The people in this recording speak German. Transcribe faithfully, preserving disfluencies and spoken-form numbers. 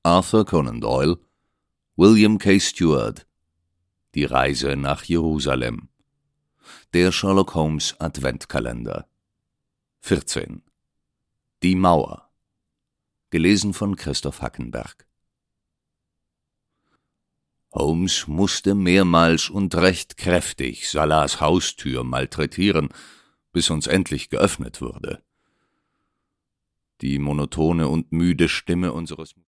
Arthur Conan Doyle, William K. Stewart, Die Reise nach Jerusalem, der Sherlock Holmes Adventkalender. vierzehn. Die Mauer, gelesen von Christoph Hackenberg. Holmes musste mehrmals und recht kräftig Salas Haustür malträtieren, bis uns endlich geöffnet wurde. Die monotone und müde Stimme unseres